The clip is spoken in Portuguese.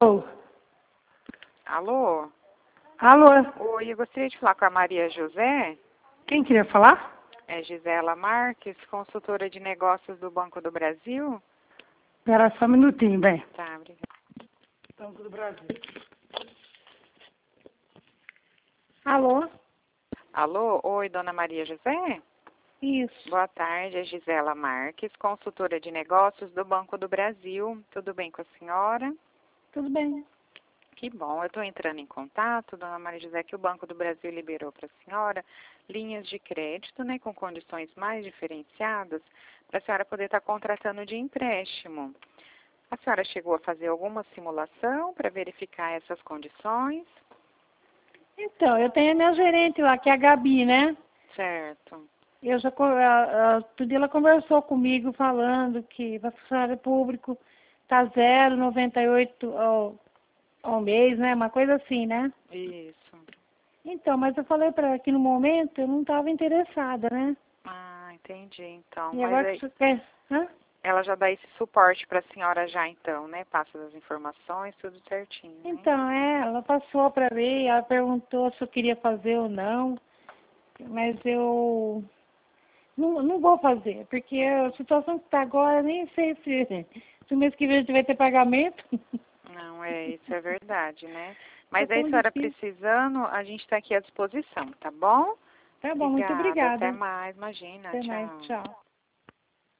Oh. Alô? Alô? Oi, eu gostaria de falar com a Maria José. Quem queria falar? É Gisela Marques, consultora de negócios do Banco do Brasil. Espera só um minutinho, bem. Tá, obrigada. Banco do Brasil. Alô? Alô? Oi, dona Maria José? Isso. Boa tarde, é Gisela Marques, consultora de negócios do Banco do Brasil. Tudo bem com a senhora? Tudo bem. Que bom, eu estou entrando em contato, dona Maria José, que o Banco do Brasil liberou para a senhora linhas de crédito, né, com condições mais diferenciadas, para a senhora poder estar contratando de empréstimo. A senhora chegou a fazer alguma simulação para verificar essas condições? Então, eu tenho a minha gerente lá, que é a Gabi, né? Certo. Eu já, outro dia ela conversou comigo falando que para funcionário público tá 0,98 ao mês, né? Uma coisa assim, né? Isso. Então, mas eu falei para ela que no momento eu não estava interessada, né? Ah, entendi, então. E Mas agora aí, que você quer... Hã? ela já dá esse suporte para a senhora já, então, né? Passa as informações, tudo certinho, né? Então, ela passou para ver, ela perguntou se eu queria fazer ou não, mas eu não vou fazer, porque a situação que está agora, nem sei se o mês que vem a gente vai ter pagamento. Não, isso é verdade, né? Está Mas aí, tão senhora difícil. precisando, a gente está aqui à disposição, tá bom? Tá bom, muito Obrigada, até obrigada. mais, imagina, Até mais, tchau. tchau.